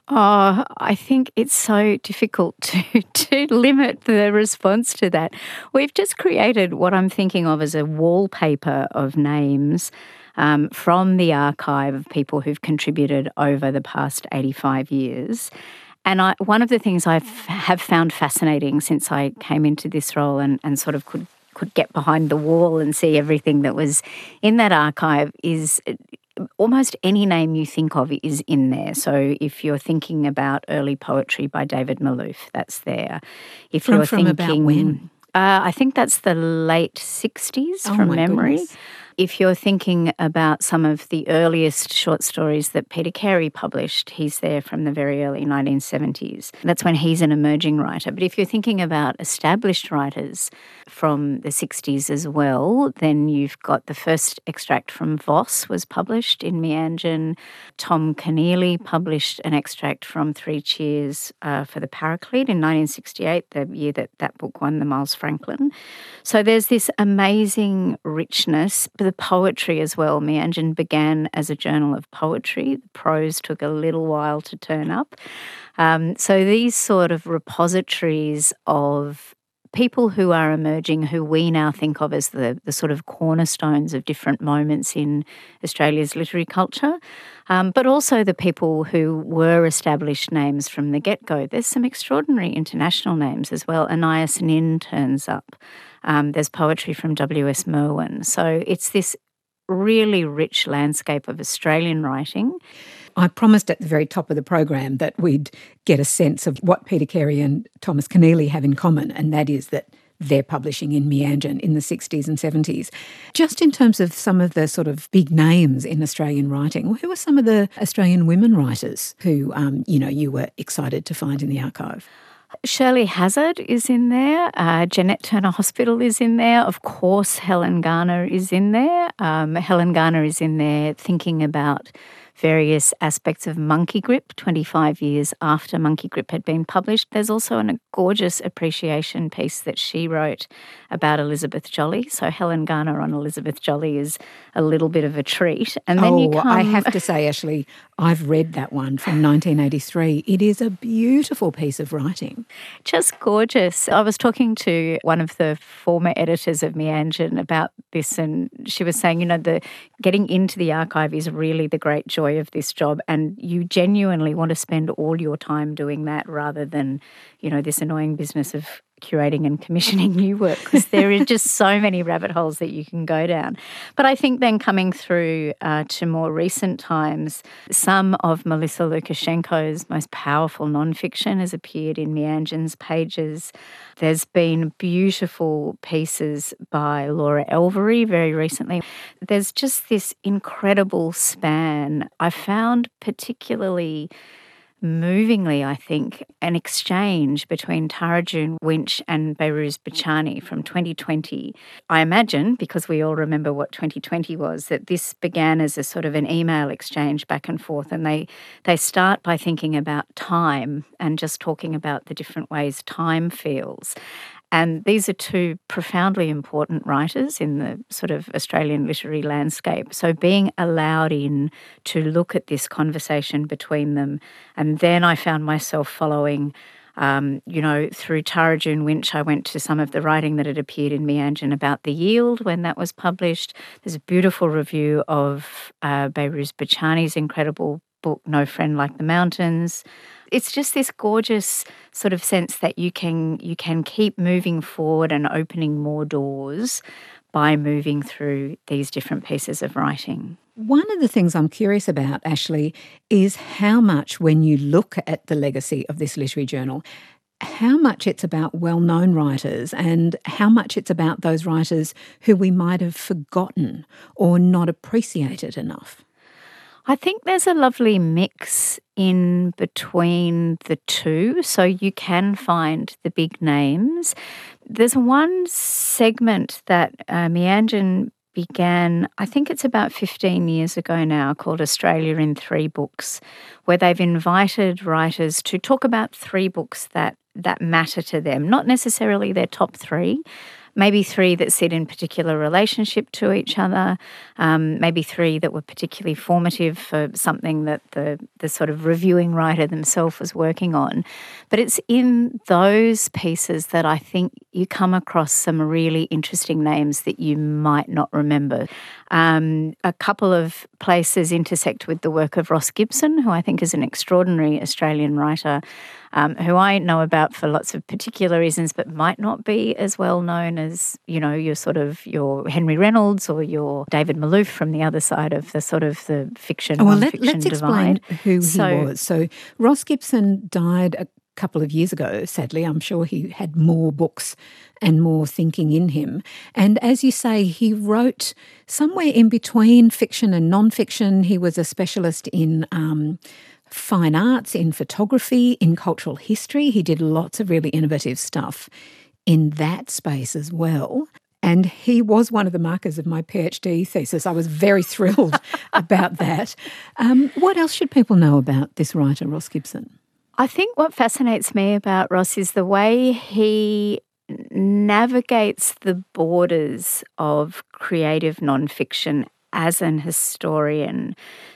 F: Oh, I think it's so difficult to, to limit the response to that. We've just created what I'm thinking of as a wallpaper of names Um, from the archive of people who've contributed over the past eighty-five years. And I, one of the things I have found fascinating since I came into this role and, and sort of could, could get behind the wall and see everything that was in that archive is almost any name you think of is in there. So if you're thinking about early poetry by David Malouf, that's there. If
B: from,
F: you're
B: from
F: thinking,
B: about when?
F: Uh, I think that's the late sixties
B: Oh,
F: from
B: my
F: memory.
B: goodness.
F: If you're thinking about some of the earliest short stories that Peter Carey published, he's there from the very early nineteen seventies. That's when he's an emerging writer. But if you're thinking about established writers from the sixties as well, then you've got the first extract from Voss was published in Meanjin. Tom Keneally published an extract from Three Cheers uh, for the Paraclete in nineteen sixty-eight, the year that that book won the Miles Franklin. So there's this amazing richness. The poetry as well. Meanjin began as a journal of poetry. The prose took a little while to turn up. Um, so these sort of repositories of people who are emerging, who we now think of as the, the sort of cornerstones of different moments in Australia's literary culture, um, but also the people who were established names from the get-go. There's some extraordinary international names as well. Anais Nin turns up. Um, there's poetry from W S Merwin. So it's this really rich landscape of Australian writing.
B: I promised at the very top of the program that we'd get a sense of what Peter Carey and Thomas Keneally have in common, and that is that they're publishing in Meanjin in the sixties and seventies. Just in terms of some of the sort of big names in Australian writing, who are some of the Australian women writers who, um, you know, you were excited to find in the archive?
F: Shirley Hazzard is in there. Uh, Jeanette Turner Hospital is in there. Of course, Helen Garner is in there. Um, Helen Garner is in there thinking about various aspects of Monkey Grip, twenty-five years after Monkey Grip had been published. There's also a gorgeous appreciation piece that she wrote about Elizabeth Jolley. So Helen Garner on Elizabeth Jolley is a little bit of a treat. And then
B: oh,
F: you come...
B: I have to say, Ashley, I've read that one from nineteen eighty-three. It is a beautiful piece of writing.
F: Just gorgeous. I was talking to one of the former editors of Meanjin about this, and she was saying, you know, the getting into the archive is really the great joy of this job, and you genuinely want to spend all your time doing that rather than, you know, this annoying business of curating and commissioning new work because there are just so many rabbit holes that you can go down. But I think then coming through uh, to more recent times, some of Melissa Lukashenko's most powerful nonfiction has appeared in Meanjin's pages. There's been beautiful pieces by Laura Elvery very recently. There's just this incredible span. I found particularly movingly, I think, an exchange between Tarajun Winch and Behrouz Bachani from twenty twenty. I imagine, because we all remember what twenty twenty was, that this began as a sort of an email exchange back and forth, and they, they start by thinking about time and just talking about the different ways time feels. And these are two profoundly important writers in the sort of Australian literary landscape. So being allowed in to look at this conversation between them. And then I found myself following, um, you know, through Tarajun Winch, I went to some of the writing that had appeared in Meanjin about The Yield when that was published. There's a beautiful review of uh, Behrouz Bachani's incredible book, No Friend Like the Mountains. It's just this gorgeous sort of sense that you can you can keep moving forward and opening more doors by moving through these different pieces of writing.
B: One of the things I'm curious about, Ashley, is how much when you look at the legacy of this literary journal, how much it's about well-known writers and how much it's about those writers who we might have forgotten or not appreciated enough.
F: I think there's a lovely mix in between the two, so you can find the big names. There's one segment that uh, Meanjin began, I think it's about fifteen years ago now, called Australia in Three Books, where they've invited writers to talk about three books that, that matter to them, not necessarily their top three, maybe three that sit in particular relationship to each other, um, maybe three that were particularly formative for something that the, the sort of reviewing writer themselves was working on. But it's in those pieces that I think you come across some really interesting names that you might not remember. Um, a couple of places intersect with the work of Ross Gibson, who I think is an extraordinary Australian writer, Um, who I know about for lots of particular reasons, but might not be as well known as, you know, your sort of your Henry Reynolds or your David Malouf from the other side of the sort of the fiction,
B: oh, well,
F: non-fiction
B: let, let's
F: divide.
B: explain who
F: so,
B: he was. So Ross Gibson died a couple of years ago, sadly. I'm sure he had more books and more thinking in him. And as you say, he wrote somewhere in between fiction and non-fiction. He was a specialist in Um, fine arts, in photography, in cultural history. He did lots of really innovative stuff in that space as well. And he was one of the markers of my PhD thesis. I was very thrilled about that. Um, what else should people know about this writer, Ross Gibson?
F: I think what fascinates me about Ross is the way he navigates the borders of creative nonfiction as an historian.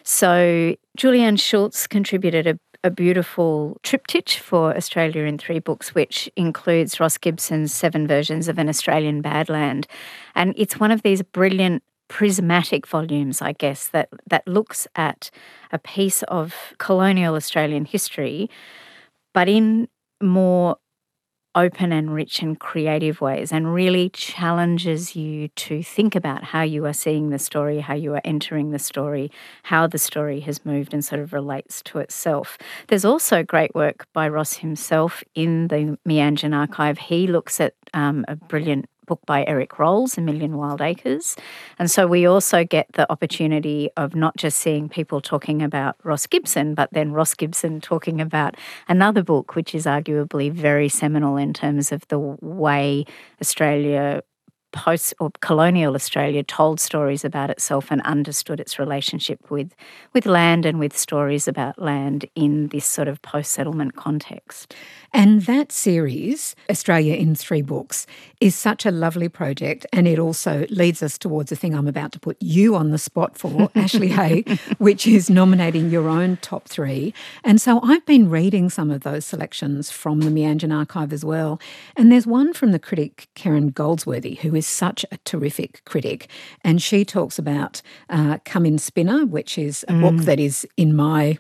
F: So Julianne Schultz contributed a, a beautiful triptych for Australia in Three Books, which includes Ross Gibson's Seven Versions of an Australian Badland. And it's one of these brilliant prismatic volumes, I guess, that, that looks at a piece of colonial Australian history, but in more open and rich and creative ways, and really challenges you to think about how you are seeing the story, how you are entering the story, how the story has moved and sort of relates to itself. There's also great work by Ross himself in the Meanjin archive. He looks at um, a brilliant book by Eric Rolls, A Million Wild Acres. And so we also get the opportunity of not just seeing people talking about Ross Gibson, but then Ross Gibson talking about another book, which is arguably very seminal in terms of the way Australia post or colonial Australia told stories about itself and understood its relationship with, with land and with stories about land in this sort of post-settlement context.
B: And that series, Australia in Three Books, is such a lovely project, and it also leads us towards the thing I'm about to put you on the spot for, Ashley Hay, which is nominating your own top three. And so I've been reading some of those selections from the Meanjin archive as well. And there's one from the critic Karen Goldsworthy, who is such a terrific critic. And she talks about uh, Come In Spinner, which is a mm. book that is in my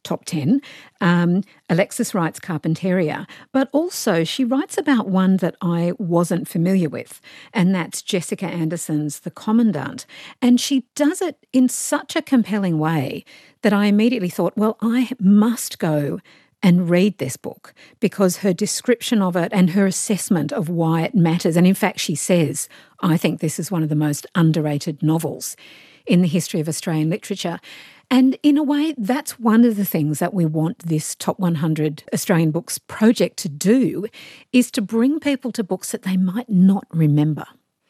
B: top ten. Um, Alexis writes Carpentaria, but also she writes about one that I wasn't familiar with, and that's Jessica Anderson's The Commandant. And she does it in such a compelling way that I immediately thought, well, I must go and read this book, because her description of it and her assessment of why it matters, and in fact she says, I think this is one of the most underrated novels in the history of Australian literature. And in a way, that's one of the things that we want this Top one hundred Australian Books project to do, is to bring people to books that they might not remember.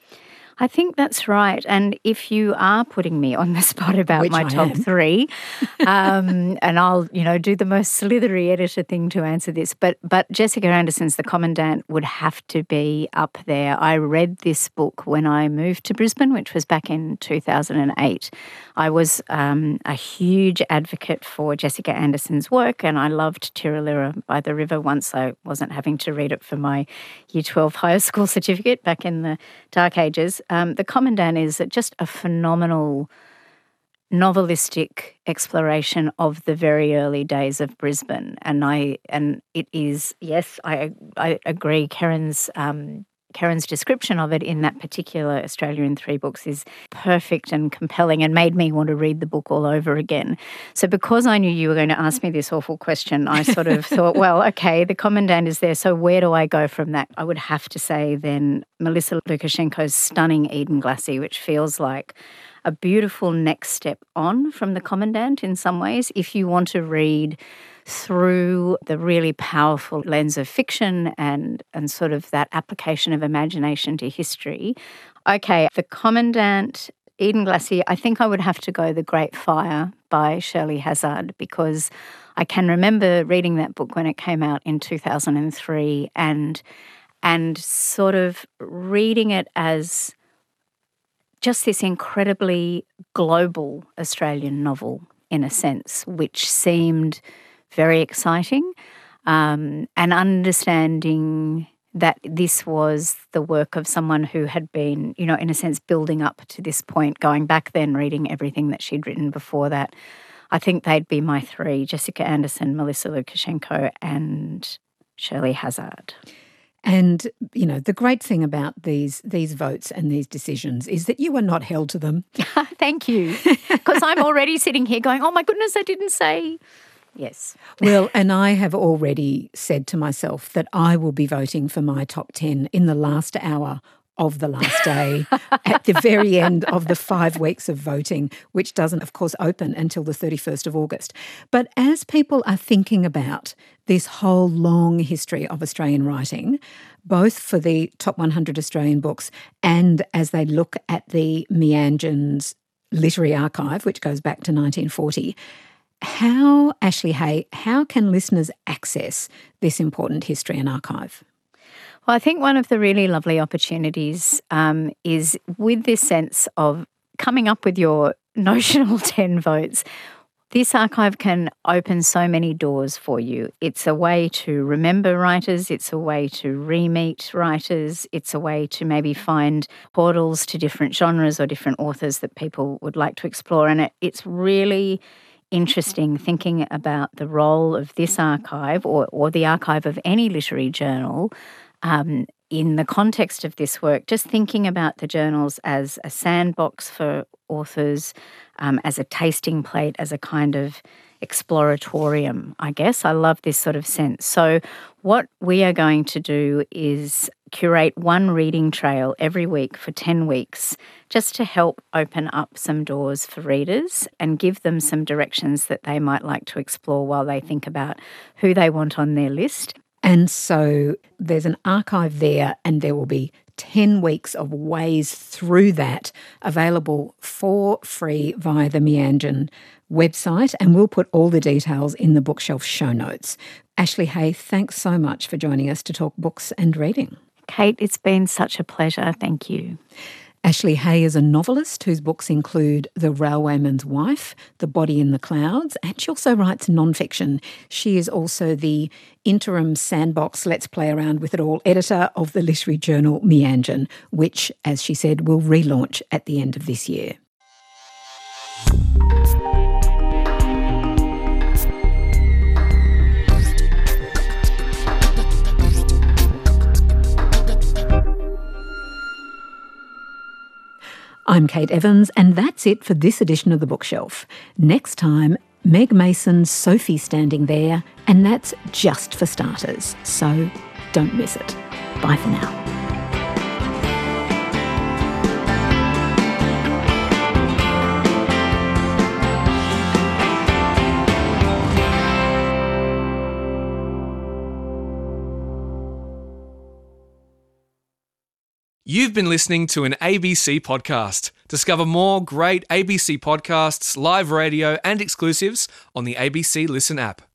F: I think that's right. And if you are putting me on the spot about
B: Which
F: my
B: I
F: top
B: am.
F: three, um, and I'll, you know, do the most slithery editor thing to answer this, but but Jessica Anderson's The Commandant would have to be up there. I read this book when I moved to Brisbane, which was back in two thousand eight. I was um, a huge advocate for Jessica Anderson's work, and I loved Tiralira by the River once I wasn't having to read it for my Year twelve higher school certificate back in the dark ages. Um, the Commandant is just a phenomenal novelistic exploration of the very early days of Brisbane, and I and it is yes, I I agree. Keren's um, Keren's description of it in that particular Australia in Three Books is perfect and compelling, and made me want to read the book all over again. So because I knew you were going to ask me this awful question, I sort of thought, well, okay, The Commandant is there, so where do I go from that? I would have to say then Melissa Lukashenko's stunning Eden Glassy, which feels like a beautiful next step on from The Commandant in some ways, if you want to read through the really powerful lens of fiction and, and sort of that application of imagination to history. Okay, The Commandant, Eden Glassy, I think I would have to go The Great Fire by Shirley Hazzard, because I can remember reading that book when it came out in two thousand three and and sort of reading it as just this incredibly global Australian novel, in a sense, which seemed very exciting, um, and understanding that this was the work of someone who had been, you know, in a sense, building up to this point, going back then, reading everything that she'd written before that. I think they'd be my three: Jessica Anderson, Melissa Lukashenko, and Shirley Hazzard.
B: And, you know, the great thing about these these votes and these decisions is that you are not held to them.
F: Thank you. Because I'm already sitting here going, oh my goodness, I didn't say yes.
B: Well, and I have already said to myself that I will be voting for my top ten in the last hour of the last day, at the very end of the five weeks of voting, which doesn't, of course, open until the thirty-first of August. But as people are thinking about this whole long history of Australian writing, both for the Top one hundred Australian Books and as they look at the Meanjin's literary archive, which goes back to nineteen forty, how, Ashley Hay, how can listeners access this important history and archive?
F: Well, I think one of the really lovely opportunities um, is with this sense of coming up with your notional ten votes. This archive can open so many doors for you. It's a way to remember writers. It's a way to re-meet writers. It's a way to maybe find portals to different genres or different authors that people would like to explore. And it, it's really interesting thinking about the role of this archive or, or the archive of any literary journal Um, in the context of this work, just thinking about the journals as a sandbox for authors, um, as a tasting plate, as a kind of exploratorium, I guess. I love this sort of sense. So what we are going to do is curate one reading trail every week for ten weeks, just to help open up some doors for readers and give them some directions that they might like to explore while they think about who they want on their list.
B: And so there's an archive there, and there will be ten weeks of ways through that available for free via the Meanjin website, and we'll put all the details in the Bookshelf show notes. Ashley Hay, thanks so much for joining us to talk books and reading.
F: Kate, it's been such a pleasure. Thank you.
B: Ashley Hay is a novelist whose books include The Railwayman's Wife, The Body in the Clouds, and she also writes non-fiction. She is also the interim sandbox Let's Play Around With It All editor of the literary journal Meanjin, which, as she said, will relaunch at the end of this year. I'm Kate Evans, and that's it for this edition of The Bookshelf. Next time, Meg Mason's Sophie Standing There, and that's just for starters, so don't miss it. Bye for now.
G: You've been listening to an A B C podcast. Discover more great A B C podcasts, live radio and exclusives on the A B C Listen app.